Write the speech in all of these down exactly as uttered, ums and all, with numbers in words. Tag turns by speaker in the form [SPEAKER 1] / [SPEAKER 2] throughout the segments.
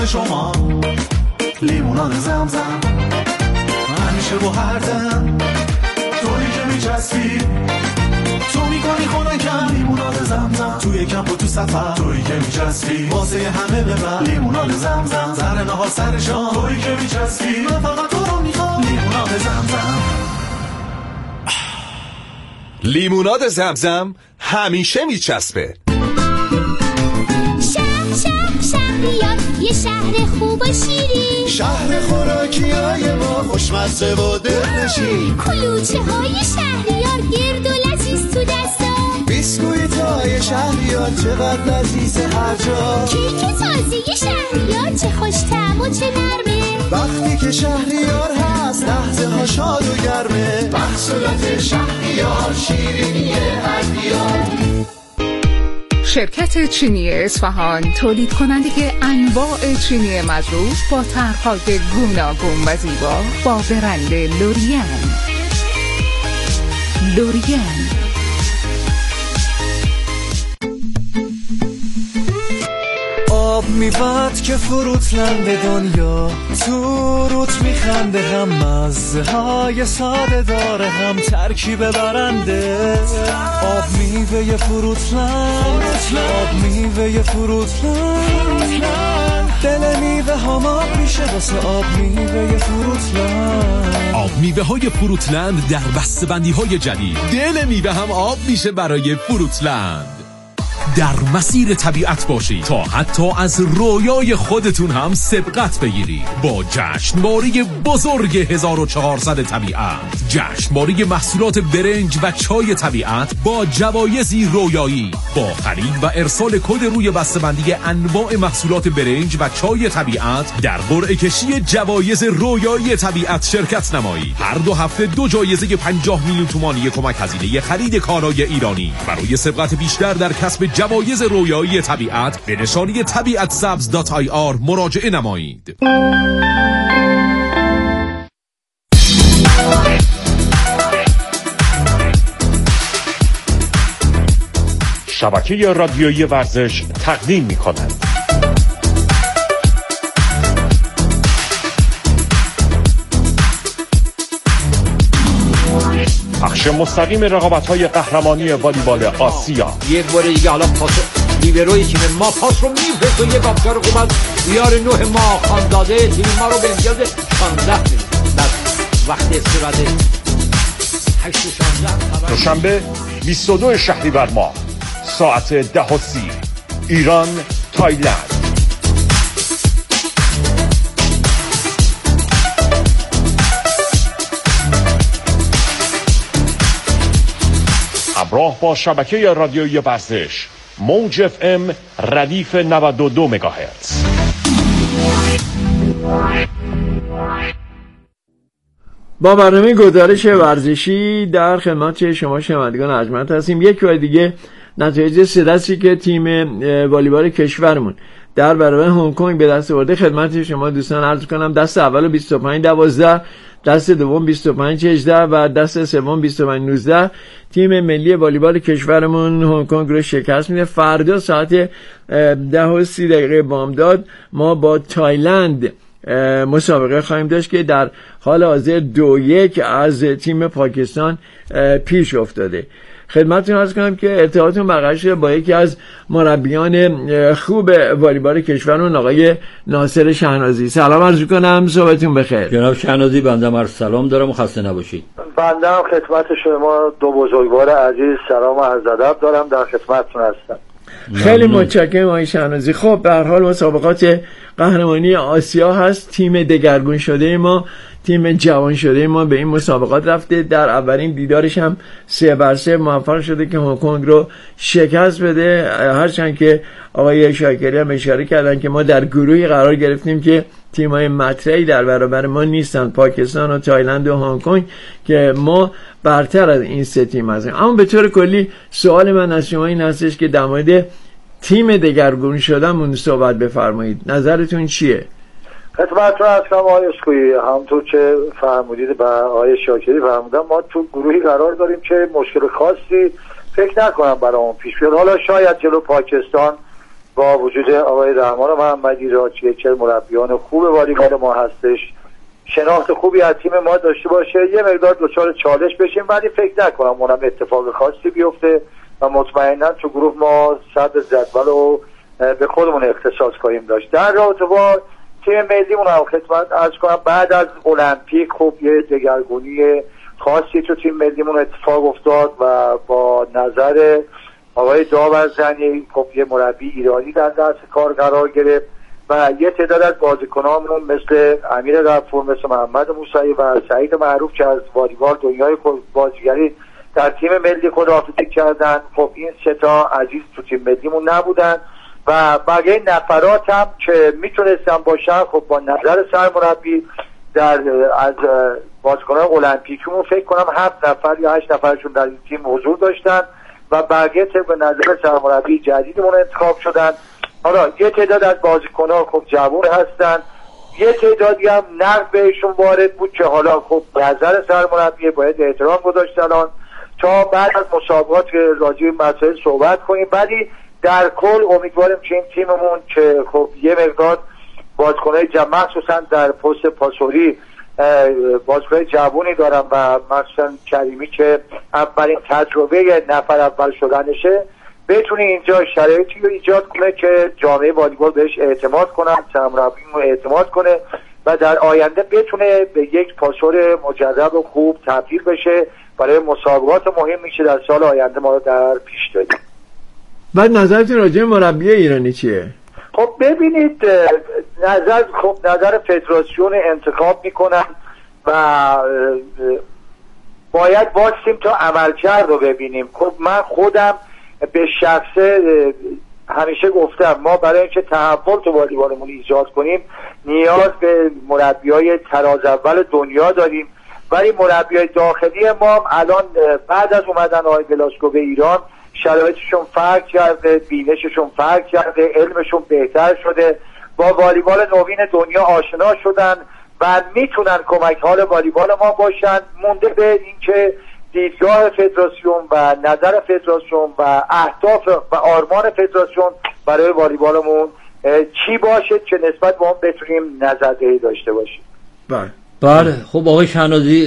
[SPEAKER 1] دست شما. لیموناد زمزم همیشه با هر دم، تویی که میچسبی تو میکنی خونکم. لیموناد زمزم توی کمپ و تو سفر، تویی که میچسبی واسه همه ببر. لیموناد زمزم سر نهار سر شام، تویی که میچسبی من فقط تو رو میخوام. لیموناد زمزم.
[SPEAKER 2] لیموناد زمزم همیشه میچسبه.
[SPEAKER 3] شهر شهر شهریار، یه شهر خوب و شیرین،
[SPEAKER 1] شهر خوراکی های ما خوشمزه و دلنشین.
[SPEAKER 3] کلوچه های شهریار گرد و لذیذ تو دستا،
[SPEAKER 1] بیسکویت های شهریار چقدر لذیذ هر جا.
[SPEAKER 3] کیک تازه شهریار چه خوش طعم و چه نرمه،
[SPEAKER 1] وقتی که شهریار هست لحظه ها شاد و گرمه. محصولات شهریار شیرینی هر دیار.
[SPEAKER 4] شرکت چینی اصفهان تولید کننده انواع چینی مضروب با طرح‌های گوناگون و زیبا با برند لوریان. لوریان
[SPEAKER 1] آب میباد که فروتلند دنیا، تو روت میخنده هم مزه های ساده داره هم ترکیب برنده. آب میوه فروتلند، آب میوه فروتلند، دل میوه هم آب میشه واسه آب میوه فروتلند.
[SPEAKER 5] آب میوه های فروتلند در بسته‌بندی های جدید، دل میوه هم آب میشه برای فروتلند. در مسیر طبیعت باشید تا حتی از رویای خودتون هم سبقت بگیرید با جشنواره بزرگ هزار و چهارصد طبیعت. جشنواره محصولات برنج و چای طبیعت با جوایزی رویایی. با خرید و ارسال کد روی بسته‌بندی انواع محصولات برنج و چای طبیعت در قرعه کشی جوایز رویایی طبیعت شرکت نمایید. هر دو هفته دو جایزه پنجاه میلیون تومانی کمک هزینه خرید کالای ایرانی. برای سبقت بیشتر در کسب جوایز رویایی طبیعت به نشانی طبیعت سبز دات آی آر مراجعه نمایید.
[SPEAKER 6] شبکه رادیویی ورزش تقدیم می‌کند. پخش مستقیم رقابت‌های قهرمانی والیبال آسیا.
[SPEAKER 7] یک بار دیگه حالا پاس لیبروی تیم ما پاس رو میفرسته، یک آبشار خوب از بیار نوح ما خانداده تیم ما رو به امتیاز شانزده می‌رسونه. در وقت استراحت هشت شانزده
[SPEAKER 6] دوشنبه بیست و دو شهریور ماه ساعت ده و سی ایران تایلند. همراه با شبکه رادیویی ورزش موج اف ام ردیف نود و دو مگاهرتز.
[SPEAKER 8] با برنامه گزارش ورزشی در خدمت شما شنوندگان ارجمند هستیم. یک بار دیگه نتایج سه دستی که تیم والیبال کشورمون در برابر هنگ کنگ به دست آورده خدمت شما دوستان عرض کنم. دست اول بیست و پنج دوازده، دست دوم بیست و پنج هجده و دست سوم بیست و پنج نوزده تیم ملی والیبال کشورمون هنگ کنگ رو شکست میده. فردا ساعت ده و سی دقیقه بامداد ما با تایلند مسابقه خواهیم داشت که در حال حاضر دو یک از تیم پاکستان پیش افتاده. خدمتتون عرض کنم که ارتباطتون برقرار شده با یکی از مربیان خوب والیبال کشورمون آقای ناصر شهنازی. سلام عرض کنم، صحبتون بخیر.
[SPEAKER 7] جناب شهنازی بنده عرض سلام دارم و خسته نباشید.
[SPEAKER 9] بنده هم خدمت شما دو بزرگوار عزیز سلام و عرض ادب دارم، در خدمتتون هستم.
[SPEAKER 8] خیلی متشکرم آقای شهنازی. خب به هر حال مسابقات قهرمانی آسیا هست. تیم دگرگون شده ما، تیم جوان شده ما به این مسابقات رفته. در اولین دیدارش هم سه بر سه موفق شده که هنگ کنگ رو شکست بده. هرچند که آقای شاکری هم اشاره کردن که ما در گروهی قرار گرفتیم که تیم‌های مطرحی در برابر ما نیستن، پاکستان و تایلند و هنگ کنگ، که ما برتر از این سه تیم هستیم. اما به طور کلی سوال من از شما این هستش که در مورد تیم دگرگون شدهمون صحبت بفرمایید. نظرتون چیه؟
[SPEAKER 9] خدمتتون هستم آقای اسکویی. همونطور که فرمودید و آقای شاکری فرمودن ما تو گروهی قرار داریم که مشکل خاصی فکر نکنم برامون پیش بیاد. حالا شاید جلو پاکستان با وجود آقای رحمان محمدی را که چه مربیان خوب والیبال ما هستش، شناخت خوبی از تیم ما داشته باشه، یه مقدار دچار چالش بشیم، ولی فکر نکنم اونم اتفاق خاصی بیفته و مطمئنا تو گروه ما صدر جدول رو به خودمون اختصاص خواهیم داشت. در رابطه با تیم ملیمون هم خدمت عرض کنم بعد از المپیک خب یه دگرگونی خاصی تو تیم ملیمون اتفاق افتاد و با نظر آقای داورزنی خب یه مربی ایرانی در دست کار قرار گرفت و یه تعداد از بازیکنامون مثل امیر غفور، مثل محمد موسوی و سعید معروف که از والیبال دنیای بازیگری در تیم ملی خداحافظی کردن، خب این سه تا عزیز تو تیم ملیمون نبودن و بقیه نفرات هم که میتونستن باشن خب با نظر سرمربی در از بازیکنان المپیکمون فکر کنم هفت نفر یا هشت نفرشون در این تیم حضور داشتن و بقیه طبق نظر سرمربی جدیدمون انتخاب شدن. حالا یه تعداد از بازیکن‌ها خب جوان هستن، یه تعدادی هم نقد بهشون وارد بود که حالا خب نظر سرمربی باید احترام گذاشت الان تا بعد از مسابقات راجع به مسائل صحبت کنیم، ولی در کل امیدواریم که این تیممون که خب یه مقدار بازیکن‌های جوان مخصوصا در پست پاسوری بازیکن‌های جوانی دارن و مثلا کریمی که اولین تجربه نفر اول شدنشه بتونه اینجا شرایطی رو ایجاد کنه که جامعه والیبال بهش اعتماد کنن، سرمربیمون اعتماد کنه و در آینده بتونه به یک پاسور مجرب و خوب تبدیل بشه برای مسابقات مهمی که در سال آینده ما رو در پیش داریم.
[SPEAKER 8] بعد نظرتون راجع به مربی ایرانی چیه؟
[SPEAKER 9] خب ببینید نظر خب نظر فدراسیون انتخاب میکنن و باید باشیم تا عملکرد رو ببینیم. خب من خودم به شخصه همیشه گفتم ما برای اینکه تحول تو والیبالمون ایجاد کنیم نیاز به مربیای تراز اول دنیا داریم، ولی مربیای داخلی ما هم الان بعد از اومدن آقای بلاسکو به ایران شرایطشون فرق کرده، بینششون فرق کرده، علمشون بهتر شده، با والیبال نوین دنیا آشنا شدن و میتونن کمک حال والیبال ما باشن. مونده به اینکه دیدگاه فدراسیون و نظر فدراسیون و اهداف و آرمان فدراسیون برای والیبالمون چی باشه که نسبت به اون بتونیم نظردهی داشته باشیم.
[SPEAKER 8] بله
[SPEAKER 7] بله. خب آقای شهنازی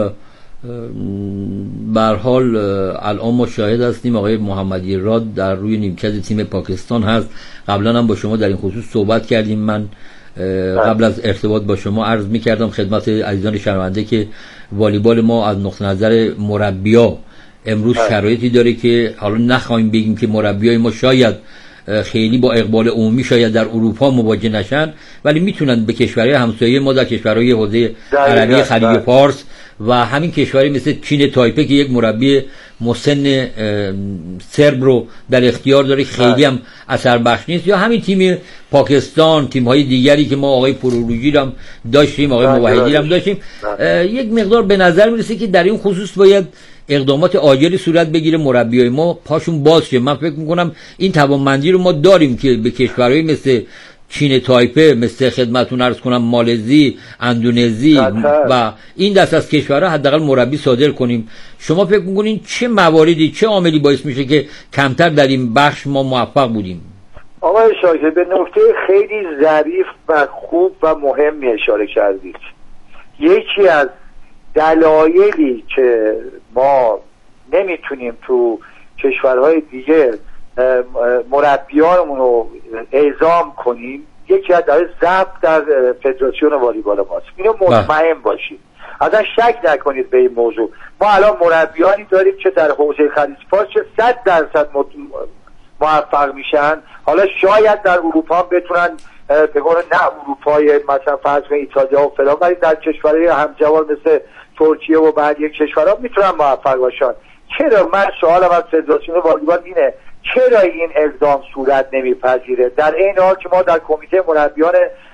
[SPEAKER 7] به هر حال الان ما شاهد هستیم آقای محمدی راد در روی نیمکت تیم پاکستان هست. قبلا هم با شما در این خصوص صحبت کردیم. من قبل از ارتباط با شما عرض می کردم خدمت عزیزان شنونده که والیبال ما از نقطه نظر مربیا امروز شرایطی داره که حالا نخواهیم بگیم که مربیای ما شاید خیلی با اقبال عمومی شاید در اروپا مواجه نشن، ولی میتونن به کشورهای همسایه ما در کشورهای حوزه عربی خلیج فارس و همین کشوری مثل چین تایپه که یک مربی مسن سرب رو در اختیار داره خیلی هم اثر بخش نیست، یا همین تیم پاکستان، تیم های دیگری که ما آقای پروروجی هم داشتیم، آقای موحدی هم داشتیم، یک مقدار به نظر میرسه که در این خصوص باید اقدامات عاجلی صورت بگیره، مربیای ما پاشون باز شه. من فکر میکنم این توانمندی رو ما داریم که به کشورهای مثل چین تایپه، مثل خدمتون عرض کنم مالزی، اندونزی و این دست از کشورها حداقل مربی صادر کنیم. شما فکر میکنین چه مواردی، چه عاملی باعث میشه که کمتر در این بخش ما موفق بودیم؟
[SPEAKER 9] آقای شاکر به نکته خیلی ظریف و خوب و مهمی اشاره کردید. یکی از دلایلی که ما نمیتونیم تو کشورهای دیگه مربیانمون رو اعزام کنیم یکی از دلایل ضعف در فدراسیون والیبال ماست. اینو مطمئن باشید، اصلا شک نکنید به این موضوع. ما الان مربیانی داریم که در حوزه خلیج فارس صد درصد موفق میشن. حالا شاید در اروپا هم بتونن به قول نه اروپای مثلا فرض کنید ایتالیا و فلان، ولی در کشورهای همجوار مثل ترکیه و بعد یک کشورها میتونن موفق باشن. چرا؟ من سوالم از فدراسیون والیبال اینه چرا این اقدام صورت نمیپذیره در این حال که ما در کمیته مربیان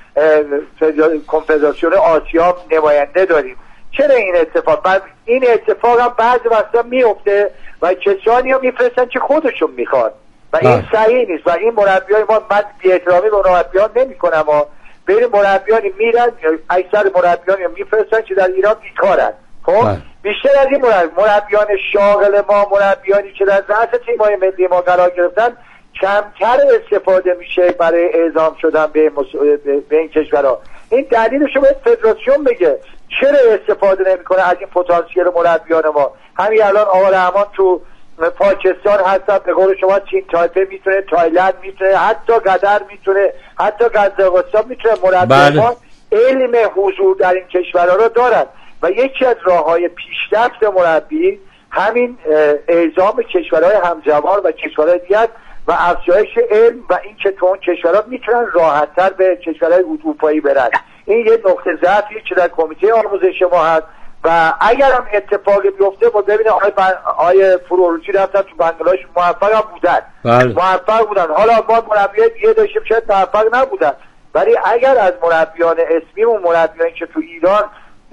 [SPEAKER 9] کنفدراسیون آسیا نماینده داریم؟ چرا این اتفاق بعد این اتفاق هم بعضی وقتا میفته و کسانی رو میفرستن که خودشون میخواد و این صحیح نیست و این مربیای ما، من بی احترامی به مربیان نمیکنم ها، بین مربیانی میرن اکثر مربیانی میفرستن که در ایران بیکارن. خب بیشتر از این مربیان شاغل ما، مربیانی که در رأس تیم‌های ملی ما قرار گرفتن کمتر استفاده میشه برای اعزام شدن به, مس... به این کشورها. این دلیلشو باید فدراسیون بگه چرا استفاده نمیکنه از این پتانسیل مربیان ما. همین الان آقا رحمان تو پاکستان هستن، به قول شما چین تایپه میتونه، تایلند میتونه، حتی قطر میتونه، حتی قزاقستان میتونه. مربیان ما علم حضور در این کشورها رو دارن و یکی از راههای پیشرفت مربی همین اعزام کشورهای همجوار و کشورهای دیگر و افزایش علم و این که تو اون کشورها میتونن راحت‌تر به کشورهای اروپایی برن. این یه نقطه ضعفی که در کمیته آموزش ما هست و اگر هم اتفاقی بیفته با ببینه آقای بن... آقای فروروچی رفتن تو بنگلاش موفق هم بودن
[SPEAKER 8] بله.
[SPEAKER 9] موفق بودن. حالا ما مربیای دیگه داشتیم شاید موفق نبودن، ولی اگر از مربیان اسمی و مربیانی که تو ایران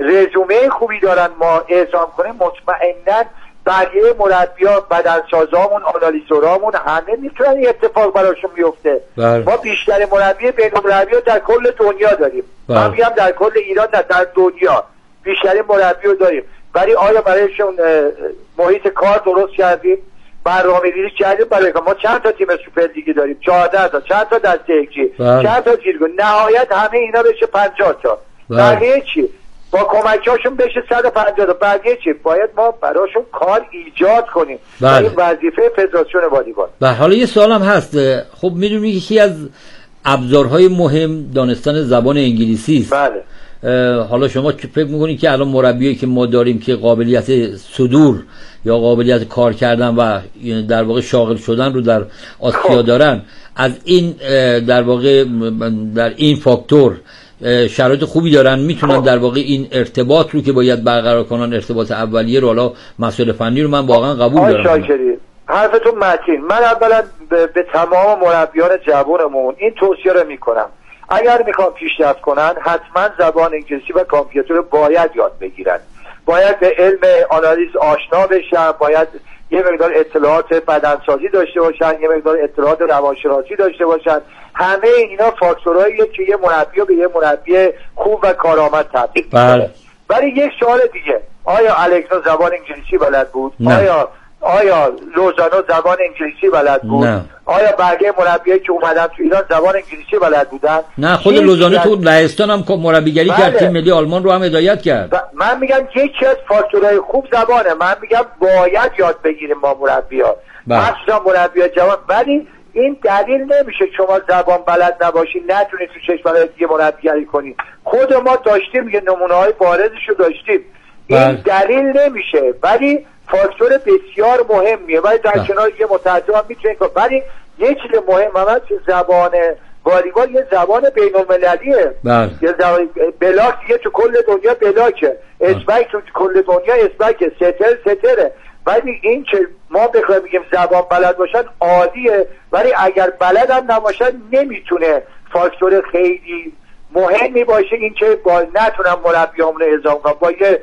[SPEAKER 9] رزومه خوبی دارن ما اعزام کنیم، مطمئناً بقیه مربیان، بدنسازامون، آنالیزورامون همه میتونن این اتفاق براشون بیفته.
[SPEAKER 8] بله.
[SPEAKER 9] ما بیشتر مربی بین‌المللی در کل دنیا داریم.
[SPEAKER 8] بله.
[SPEAKER 9] من میگم در کل ایران نه، در دنیا بیشترین مربی رو داریم، ولی آیا برایشون محیط کار درست کردیم؟ برنامه‌ریزی کردیم برای ما چند تا تیم سوپر لیگ داریم؟ چهارده تا. چند تا دسته یکی؟
[SPEAKER 8] بله.
[SPEAKER 9] چند تا زیرگون؟ نهایت همه اینا بشه پنجاه تا.
[SPEAKER 8] بله.
[SPEAKER 9] بقیه چی؟ با کمکاشون بشه صد و پنجاه تا. بقیه چی؟ باید ما براشون کار ایجاد کنیم.
[SPEAKER 8] بله.
[SPEAKER 9] این وظیفه فدراسیون والیبال.
[SPEAKER 7] و حالا یه سوالم هست. خب میدونی یکی از ابزارهای مهم دانستن زبان انگلیسی است.
[SPEAKER 9] بله.
[SPEAKER 7] حالا شما فکر میکنید که الان مربیایی که ما داریم که قابلیت صدور یا قابلیت کار کردن و در واقع شاغل شدن رو در آسیا دارن، از این در واقع در این فاکتور شرایط خوبی دارن، میتونن در واقع این ارتباط رو که باید برقرار کنن، ارتباط اولیه رو، حالا مسئله فنی رو من واقعا قبول دارم.
[SPEAKER 9] شاکری حرفتون متین. من اولا به, به تمام مربیان جوانمون این توصیه رو میکنم، اگر میخوان پیشرفت کنن حتما زبان انگلیسی و کامپیوتر باید یاد بگیرن، باید به علم آنالیز آشنا بشن، باید یه مقدار اطلاعات بدنسازی داشته باشن، یه مقدار اطلاعات روانشناسی داشته باشن. همه اینا فاکتورهاییه که یه مربی به یه مربی خوب و کارآمد تبدیل می‌کنه. ولی یک سوال دیگه، آیا الکسا زبان انگلیسی بلد بود؟
[SPEAKER 7] نه.
[SPEAKER 9] آیا آیا لوزانو زبان انگلیسی بلد بود؟
[SPEAKER 7] نه.
[SPEAKER 9] آیا بقیه مربیایی که اومدن تو ایران زبان انگلیسی بلد بودن؟
[SPEAKER 7] نه، خود لوزانو تو لهستان هم مربیگری کرد، تیم ملی آلمان رو هم هدایت کرد.
[SPEAKER 9] من میگم یکی از فاکتورهای خوب زبانه. من میگم باید یاد بگیریم ما مربی‌ها، مخصوصا مربی‌ها جوان. ولی این دلیل نمیشه شما زبان بلد نباشی نتونید تو کشورهای دیگه مربیگری کنی. خود ما داشتیم یه نمونه‌های بارزشو داشتیم. این دلیل نمیشه، ولی فاکتور بسیار مهمیه. ولی در کنار یه متعدد میتونه کنه. ولی یه چیز مهم هم که زبان والیبال یه زبان بین‌المللیه. یه زبان بلاک دیگه تو کل دنیا بلاکه، اسبک تو کل دنیا اسبکه، ستر ستره. ولی این که ما بخوایم بگیم زبان بلد باشن عالیه، ولی اگر بلد هم نباشن نمیتونه فاکتور خیلی مهمی باشه. این که با نتونم مربیامون اعزام کنم، با یه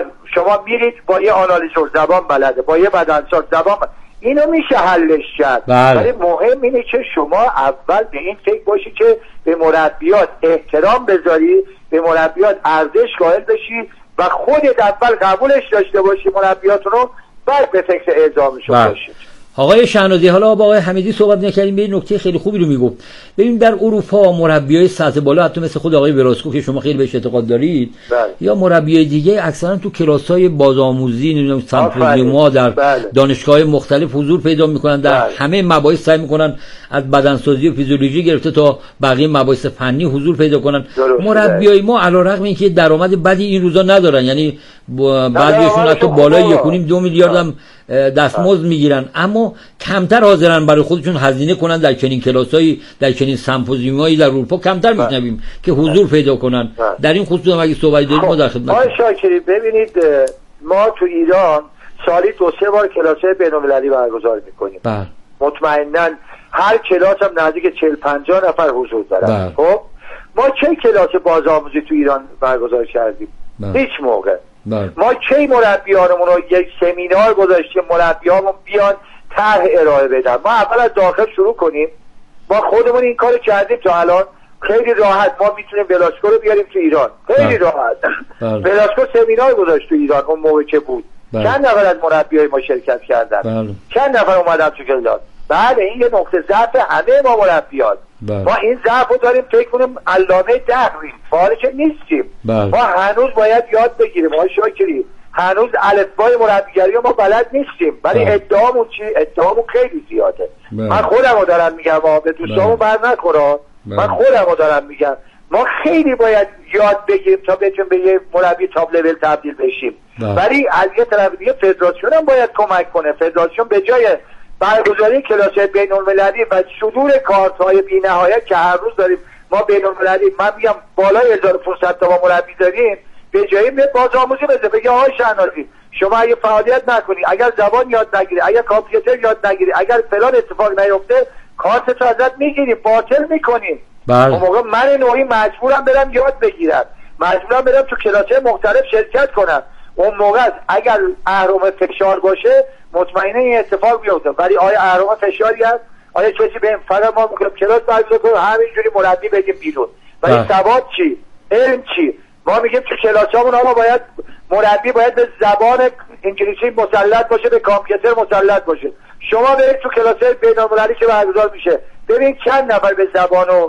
[SPEAKER 9] شما میرید با یه آنالیزور زبان بلده، با یه بدنساز زبان بلده. اینو میشه حلش کرد. ولی مهم اینه که شما اول به این فکر باشی که به مربیات احترام بذاری، به مربیات ارزش قائل بشی و خودت اول قبولش داشته باشی مربیاتونو، بعد به فکر اعزامشون باشید.
[SPEAKER 7] آقای شهنازی، حالا با آقای حمیدی صحبت نکردیم، به این نکته خیلی خوبی رو میگفت. ببین در اروپا مربیای سطح بالا، حتی مثل خود آقای وراسکو که شما خیلی بهش اعتقاد دارید، بله. یا مربیای دیگه اکثرا تو کلاس‌های بازآموزی، نمیدونم سمپوزیوم‌ها در بله. دانشگاه‌های مختلف حضور پیدا می‌کنن، در بله. همه مباحث سعی می‌کنن از بدنسازی و فیزیولوژی گرفته تا بقیه مباحث فنی حضور پیدا کنن. مربیای ما علیرغم اینکه درآمد بدی این روزا ندارن، یعنی بعضیشون حتی بالای یک و نیم دو میلیارد هم دستمزد میگیرن، اما کمتر حاضرن برای خودشون هزینه کنن در چنین کلاسایی، در چنین سمپوزیومایی در اروپا کمتر میشنویم که حضور پیدا کنن. در این خصوص اگه صحبتی دارید ما در خدمت.
[SPEAKER 9] آقای شاکری ببینید، ما تو ایران سالی دو سه بار کلاسای بین‌المللی برگزار میکنیم. بله. مطمئنا هر کلاس هم نزدیک چهل پنجاه نفر حضور دارن. خب ما چه کلاس بازآموزی تو ایران برگزار کردیم؟ بله. هیچ موقع. بله. ما کی مربیانمون رو یک سمینار گذاشتیم مربیامون بیان طرح ارائه بدن؟ ما اول از داخل شروع کنیم. ما خودمون این کارو کردیم تا الان خیلی راحت. ما میتونیم ولاسکو رو بیاریم تو ایران خیلی بله. راحت. ولاسکو سمینار گذاشت تو ایران اون موقع که بود. بله. چند نفر از مربیای ما شرکت کردن؟ بله. چند نفر اومدن تو کلاس؟ بله این یه نقطه ضعف همه ما مربیان. ما این ضعف رو داریم فکر کنیم علامه دهریم فعال که نیستیم. بله. ما هنوز باید یاد بگیریم. ما شاکری هنوز الفبای مربیگری ما بلد نیستیم، ولی ادعامون چی؟ ادعامون خیلی زیاده. بله. من خودم رو دارم میگم به دوستامون بر نخورا. من خودم رو دارم میگم ما خیلی باید یاد بگیریم تا بتونیم به یه مربی تاپ لول تبدیل بشیم. ولی از یه طرف دیگه فدراسیون هم باید کمک کنه. فدراسیون به جای برگزاری کلاس‌های بین‌المللی و صدور کارت‌های بی‌نهایت که هر روز داریم ما بین‌المللی، من میگم بالای هزار و پانصد تا ما مربی داریم، به جای بازآموزی بده. بگه آقای شهنازی شما اگه فعالیت نکنی، اگر زبان یاد نگیری، اگر کامپیوتر یاد نگیری، اگر فلان اتفاق نیفته، کارتتو ازت میگیریم، باطل میکنیم. اون موقع من نوعی مجبورم برم یاد بگیرم، مجبورم برم تو کلاس‌های مختلف شرکت کنم. اون موقع اگر اهرم فشار باشه مطمئنه این اتفاق بیفته. ولی آیا اهرم فشاری هست؟ آیا کسی به این فقط ما میگیم کلاس برگزار کنیم همینجوری مربی بگیم بیرون؟ ولی سواد چی؟ علم چی؟ ما میگیم تو کلاسامون آقا باید مربی باید به زبان انگلیسی مسلط باشه، به کامپیوتر مسلط باشه. شما برید تو کلاس‌های بین‌المللی که برگزار میشه ببین چند نفر به زبان و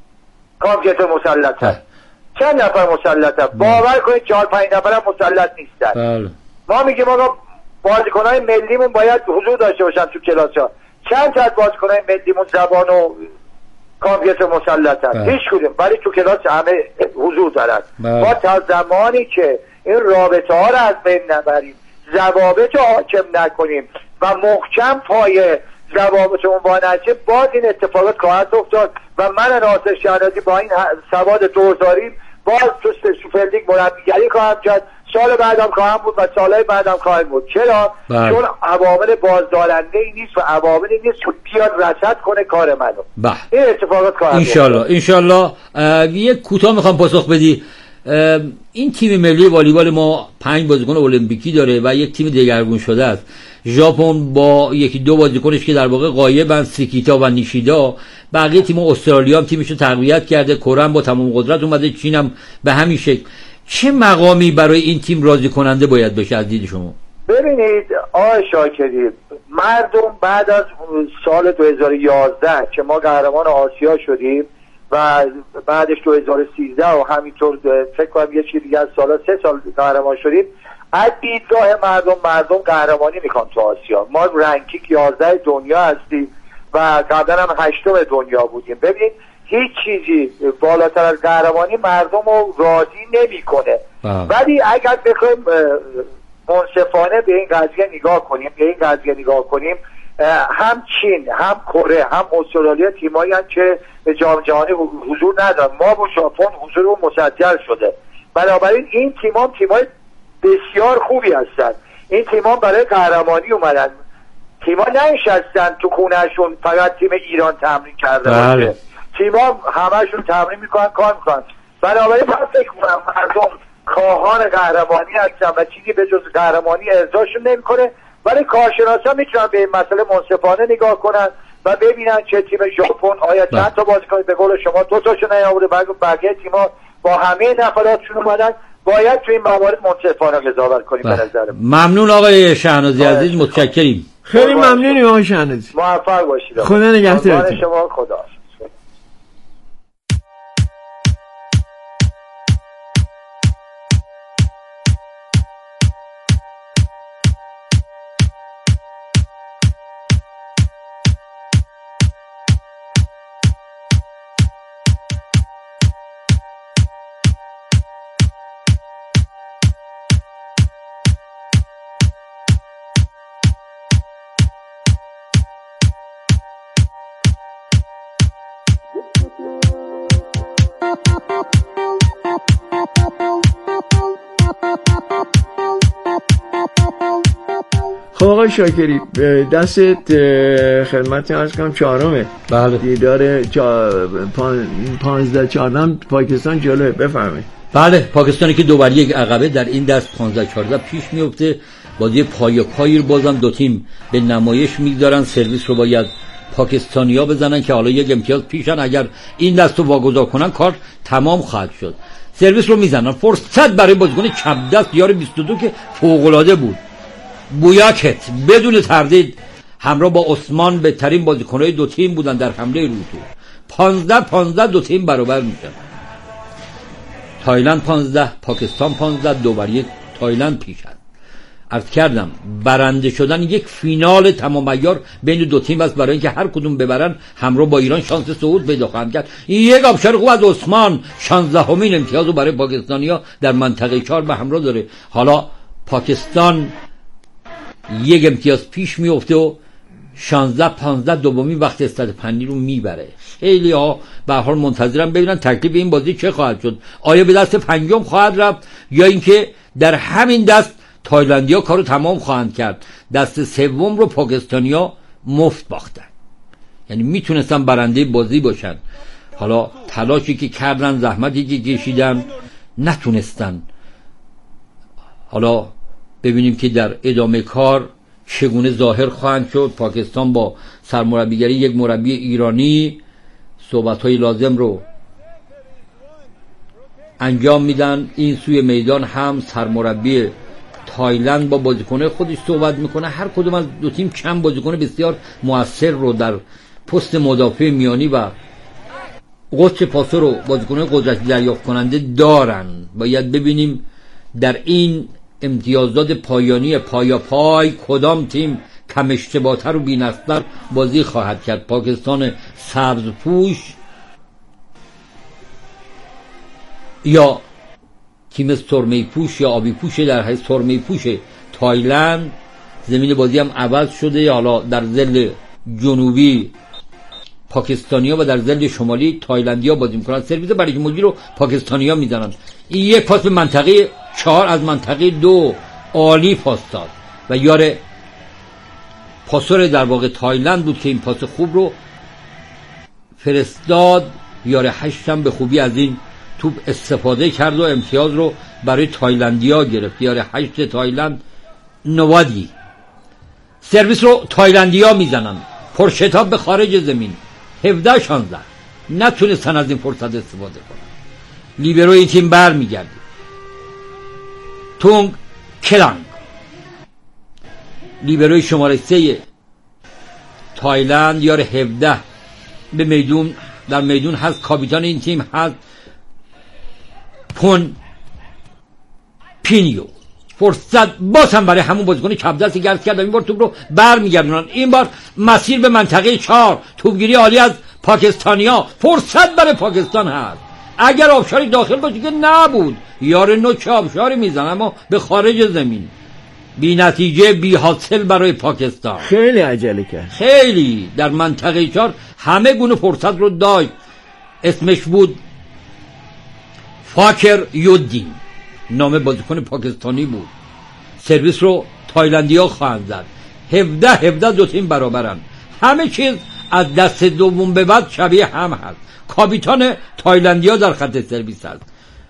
[SPEAKER 9] کامپیوتر مسلط هست، چند نفر مسلط هست. باور کنید چهار پنج نفر هم مسلط نیستن. بله. ما میگیم آقا بازیکن‌های ملیمون باید حضور داشته باشن تو کلاس‌ها. چند تا از بازیکن‌های ملیمون زبان و کامپیوتر مسلط هست؟ هیچ کدوم. ولی تو کلاس همه حضور دارن. ما تا زمانی که این رابطه ها رو از بین نبریم، ضوابط رو حاکم نکنیم و محکم پای ضوابط عنوان نشه، باز این اتفاقات خواهد افتاد. و من ناصر شهنازی با این سواد دوزاریم باز تو سوپرلیگ مربیگری خواهم کرد، سال بعدم خواهم بود و سالهای بعدم خواهم بود. چرا؟ بله. چون عوامل بازدارنده ای نیست و عواملی نیست که بیاد رصد کنه کار منو. بله. این اتفاقات خواهد
[SPEAKER 7] انشالله انشالله. یک کوتاه میخوام پاسخ بدی. این تیم ملی والیبال ما پنج بازیکن المپیکی داره و یک تیم دگرگون شده است. ژاپن با یکی دو بازیکنش که در واقع غایبن، سیکیتا و نیشیدا. بقیه تیم استرالیا هم تیمشو تقویت کرده، کره هم با تمام قدرت اومده، چین هم به همین شکل. چه مقامی برای این تیم راضی کننده باید بشه از دید شما؟
[SPEAKER 9] ببینید آقای شاکری، مردم بعد از سال دو هزار و یازده که ما قهرمان آسیا شدیم و بعدش دو هزار و سیزده و همینطور فکر کنم یه چیز دیگه از سالا سه سال قهرمان شدیم، از دیدگاه مردم مردم قهرمانی میخوان تو آسیا. ما رنکینگ یازده دنیا هستیم و قبلا هم هشتم دنیا بودیم. ببین هیچ چیزی بالاتر از قهرمانی مردم رو راضی نمیکنه. ولی اگر بخوایم منصفانه به این قضیه نگاه کنیم به این قضیه نگاه کنیم هم چین، هم کره، هم استرالیا تیمایی هستند که به جام جهانی حضور ندارن. ما با ژاپن حضور مسجل شده. بنابراین این تیم‌ها تیم‌های بسیار خوبی هستند. این تیم‌ها برای قهرمانی اومدن. تیم‌ها ننشستن تو خونه‌شون فقط تیم ایران تمرین کرده باشه. تیم‌ها همه‌شون تمرین میکنن، کار میکنن. بنابراین من فکر می‌کنم مردم خواهان قهرمانی هستن و چیزی به جز قهرمانی ارضاشون نمی‌کنه. ولی کارشناسا میتونن به این مسئله منصفانه نگاه کنن و ببینن چه تیم ژاپن آیا چند تا بازیکن به قول شما دو تاشون نیاورده، بقیه تیم‌ها با همه نفراتشون اومدن. باید تو این موارد منصفانه قضاوت کنیم به نظر من.
[SPEAKER 7] ممنون آقای شهنازی عزیز، متشکریم.
[SPEAKER 8] خیلی ممنونیم آقای شهنازی.
[SPEAKER 9] موفق باشید.
[SPEAKER 8] خدا نگهدارتون.
[SPEAKER 9] شما خدا.
[SPEAKER 8] خب آقای شاکری دستت خدمتی عرض کنم چهارمه.
[SPEAKER 7] بله.
[SPEAKER 8] دیدار پانزده چهارده پاکستان جلوه. بفرمایید.
[SPEAKER 7] بله، پاکستانی که دو بر یک عقبه در این دست پانزده چهارده پیش میفته. بازی پای پایی رو بازم دو تیم به نمایش میگذارن. سرویس رو باید پاکستانی‌ها بزنن که حالا یک امتیاز پیشن. اگر این دست رو واگذار کنن کار تمام خواهد شد. سرویس رو میزنن. فرصت برای بازیکن چپ دست یار بیست و دو که فوق‌العاده بود، بویاکت بدون تردید همراه با عثمان بهترین بازیکن‌های دو تیم بودن در حمله رو تو. پانزده پانزده دو تیم برابر میشن. تایلند پانزده، پاکستان پانزده، دو بر یک تایلند پیش است. عرض کردم برنده شدن یک فینال تمام عیار بین دو تیم است، برای اینکه هر کدوم ببرن همراه با ایران شانس صعود پیدا خواهند کرد. یک آبشار خوب از عثمان شانزدهمین امتیاز رو برای پاکستانیا در منطقه چهار به همراه داره. حالا پاکستان یک امتیاز پیش میفته و شانزده پانزده دومی وقت استادپنی رو میبره. خیلی ها به هر حال منتظرن ببینن تکلیف این بازی چه خواهد شد. آیا به دست پنجم خواهد رفت یا اینکه در همین دست تایلندیا کارو تمام خواهند کرد. دست سوم رو پاکستانیا مفت باختن، یعنی میتونستن برنده بازی باشن. حالا تلاشی که کردن، زحمتی که کشیدن، نتونستن. حالا ببینیم که در ادامه کار چگونه ظاهر خواهند شد. پاکستان با سرمربیگری یک مربی ایرانی صحبت‌های لازم رو انجام میدن. این سوی میدان هم سرمربی تایلند با بازیکن‌های خودش صحبت میکنه. هر کدوم از دو تیم چند بازیکن بسیار موثر رو در پست مدافع میانی و قطر پاسور رو بازیکن‌های قدرتی دریافت کننده دارن. باید ببینیم در این امتیازات پایانی پایا پای کدام تیم کم اشتباه‌تر و بی‌نقص‌تر بازی خواهد کرد. پاکستان سبزپوش یا تیم سرمه پوش یا آبی پوش، در حیث سرمه پوش تایلند. زمین بازی هم عوض شده، حالا در ظل جنوبی پاکستانیا و در ظل شمالی تایلندیا بازی میکنن. سرویس برای مدیر رو پاکستانیا میزنن. این یک پاس به منطقه چهار از منطقه دو عالی پاس داد و یار پاسور در واقع تایلند بود که این پاس خوب رو فرستاد. یار هشت هم به خوبی از این توپ استفاده کرد و امتیاز رو برای تایلندیا گرفت. یار هشت تایلند نوادی. سرویس رو تایلندیا میزنن پرشتاب به خارج زمین. هفده شانزده نتونستن از این فرصت استفاده کنن. لیبروی تیم بر میگرده. تونگ کلانگ لیبروی شماره سه تایلند یار هفده به میدون در میدون هست. کاپیتان این تیم هست پون پینیو. فرصت باز هم برای همون بازیکن چپ دستی گرد کرد. این بار توپ رو برمیگردونن. این بار مسیر به منطقه چهار. توپگیری عالی از پاکستانیا. فرصت برای پاکستان هست. اگر آبشاری داخل باشه که نبود، یار نوچه آبشاری میزن اما به خارج زمین. بی نتیجه، بی حاصل برای پاکستان.
[SPEAKER 8] خیلی عجله کرد.
[SPEAKER 7] خیلی در منطقه چهار همه گونه فرصت رو داشت. اسمش بود فاکر یودین، نام بازیکن پاکستانی بود. سرویس رو تایلندیا خواهند زد. هفده هفده دو تیم برابرن. همه چیز از دست دوم به بعد شبیه هم هست. کاپیتان تایلندیا در خط سرویس هست.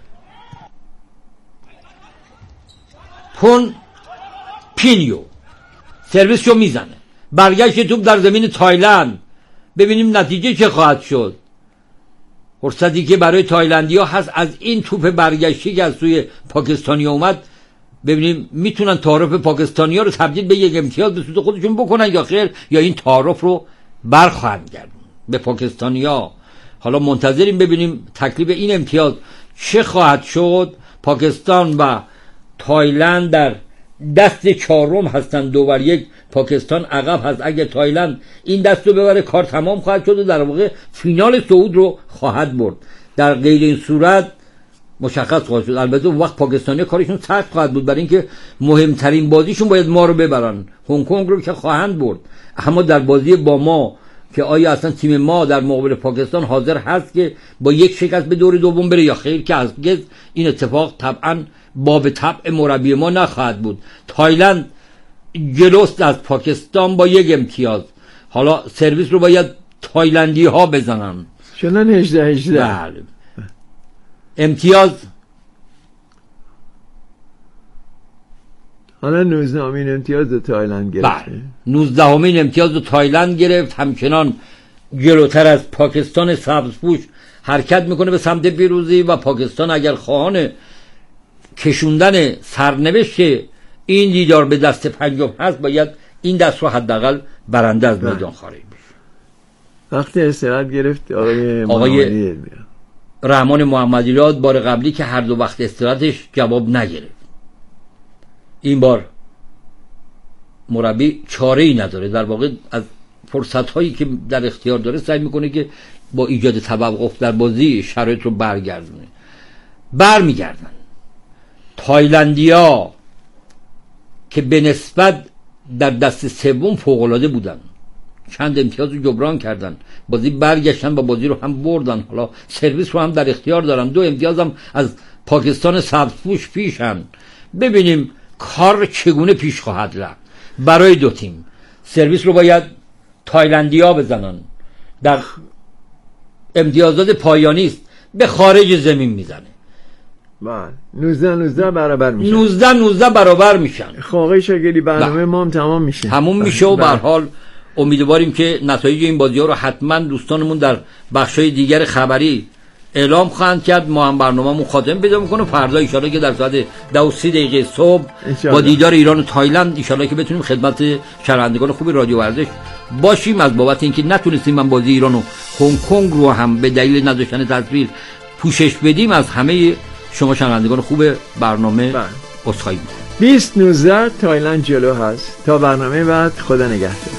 [SPEAKER 7] پون پینیو سرویس رو میزنه. برگشت توپ در زمین تایلند. ببینیم نتیجه چه خواهد شد. فرصتی که برای تایلندیا هست از این توپ برگشتی که از سوی پاکستانیا اومد، ببینیم میتونن تعارف پاکستانیا رو تبدیل به یک امتیاز به سود خودشون بکنن یا خیر، یا این تعارف رو برخواهند گردون به پاکستانیا. حالا منتظریم ببینیم تکلیف این امتیاز چه خواهد شد. پاکستان و تایلند در دست چهارم هستن، دو بر یک. پاکستان عقب هست. اگر تایلند این دست رو ببره کار تمام خواهد شد و در واقع فینال صعود رو خواهد برد. در غیر این صورت مشخص خواهد شد. البته وقت پاکستانی کارشون سخت خواهد بود، برای اینکه مهمترین بازیشون باید ما رو ببرن. هنگ کنگ رو که خواهند برد، اما در بازی با ما که آیا اصلا تیم ما در مقابل پاکستان حاضر هست که با یک شکست به دور دوم بره یا خیر، که از گز این اتفاق طبعا باب طبع مربی ما نخواهد بود. تایلند جلوست از پاکستان با یک امتیاز. حالا سرویس رو باید تایلندی ها بزنن.
[SPEAKER 8] شدن هجده هجده.
[SPEAKER 7] بله. امتیاز
[SPEAKER 8] حالا نوزدهمین امتیاز رو تایلند گرفت.
[SPEAKER 7] بله. نوزدهمین امتیاز رو تایلند گرفت. همچنان جلوتر از پاکستان سبزپوش حرکت میکنه به سمت پیروزی و پاکستان اگر خواهان کشوندن سرنوشت این دیدار به دست پنجم هست باید این دست رو حداقل برنده از میدان خارج بشه.
[SPEAKER 8] وقتی استراحت گرفت آقای
[SPEAKER 7] آقای رحمان محمدی راد بار قبلی که هر دو وقت استراحتش جواب نگرفت، این بار مربی چاره ای نداره، در واقع از فرصت هایی که در اختیار داره سعی میکنه که با ایجاد توقف در بازی شرایط رو برگردونه. برمیگردن تایلندیا که به نسبت در دست سوم فوق العاده بودن، چند امتیاز رو جبران کردن، بازی برگشتن و بازی رو هم بردن، حالا سرویس رو هم در اختیار دارن، دو امتیاز هم از پاکستان سبزپوش پیشن. ببینیم کار چگونه پیش خواهد رفت برای دو تیم. سرویس رو باید تایلندیا بزنن، در امتیازات پایانی است به خارج زمین میزنه.
[SPEAKER 8] بله نوزده نوزده برابر میشن.
[SPEAKER 7] نوزده نوزده برابر میشن.
[SPEAKER 8] خب آقای شاگردی برنامه ما هم تمام میشه.
[SPEAKER 7] تموم میشه و به هر حال امیدواریم که نتایج این بازی‌ها رو حتما دوستانمون در بخش‌های دیگر خبری اعلام خواهند کرد. ما هم برنامه‌مون خاتمه پیدا می‌کنه فردا ان شاءالله که در ساعت دو و سی دقیقه صبح با دیدار ایران و تایلند ان شاءالله که بتونیم خدمت شنوندگان خوب رادیو ورزش باشیم. از بابت اینکه نتونستیم من بازی ایران و هنگ کنگ رو هم به دلیل نداشتن تصویر پوشش بدیم، از همه شما شنوندگان خوب برنامه عذرخواهی می‌کنم.
[SPEAKER 8] بیست نوزده تایلند جلو هست. تا برنامه بعد خدا نگهدار.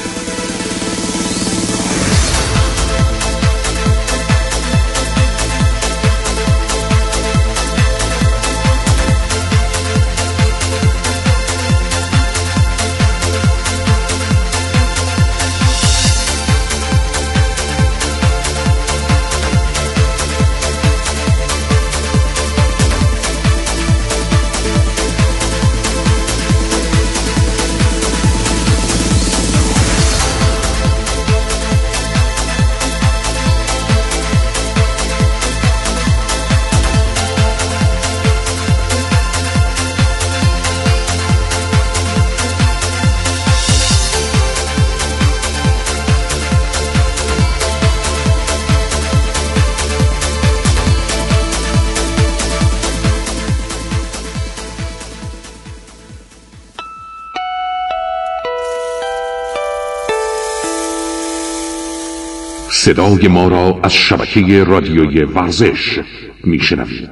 [SPEAKER 6] صدای ما را از شبکه رادیوی ورزش میشنوید.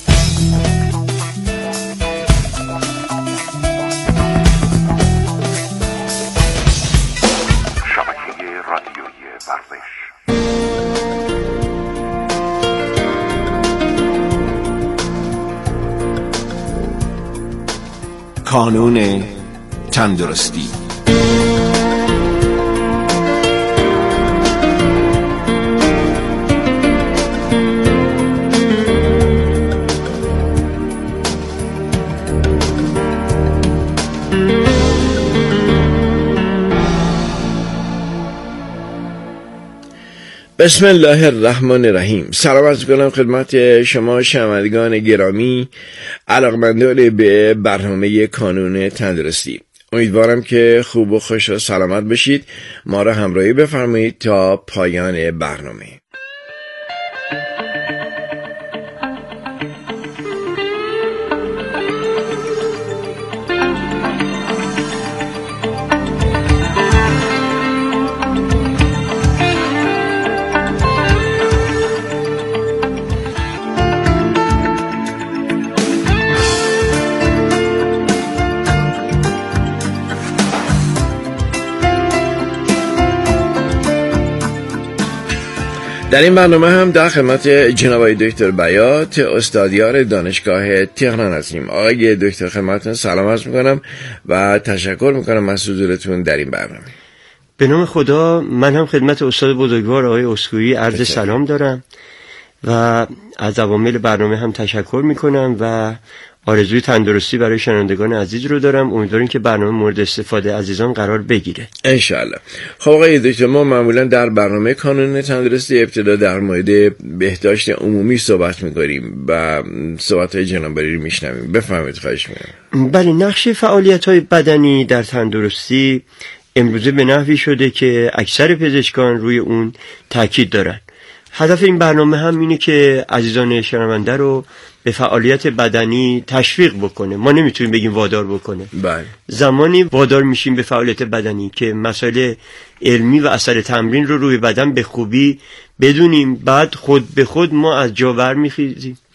[SPEAKER 6] شبکه رادیوی ورزش.
[SPEAKER 2] کانون تندرستی.
[SPEAKER 8] بسم الله الرحمن الرحیم. سلام عرض می‌کنم خدمت شما شنوندگان گرامی علاقه‌مندان به برنامه کانون تندرستی. امیدوارم که خوب و خوش و سلامت باشید. ما را همراهی بفرمایید تا پایان برنامه. در این برنامه هم در خدمت جناب آقای دکتر بیات استادیار دانشگاه تهران هستیم. آقای دکتر خدمتتون سلام عرض میکنم و تشکر میکنم از حضورتون در این برنامه.
[SPEAKER 10] به نام خدا من هم خدمت استاد بزرگوار آقای اسکویی عرض سلام دارم و از عوامل برنامه هم تشکر میکنم و آرزوی تندرستی برای شنوندگان عزیز رو دارم. امیدواریم که برنامه مورد استفاده عزیزان قرار بگیره ان
[SPEAKER 8] شاءالله. خب آقای دکتر، ما معمولا در برنامه کانون تندرستی ابتدا در مورد بهداشت عمومی صحبت میکنیم و صحبت‌های جناب عالی رو میشنویم. بفرمایید خواهش میکنم.
[SPEAKER 10] بله، نقش فعالیت‌های بدنی در تندرستی امروزه به نحوی شده که اکثر پزشکان روی اون تاکید دارن. هدف این برنامه هم اینه که عزیزان شنونده رو به فعالیت بدنی تشویق بکنه. ما نمیتونیم بگیم وادار بکنه.
[SPEAKER 2] بله.
[SPEAKER 10] زمانی وادار میشیم به فعالیت بدنی که مسائل علمی و اثر تمرین رو روی بدن به خوبی بدونیم، بعد خود به خود ما از جا ور میخیزیم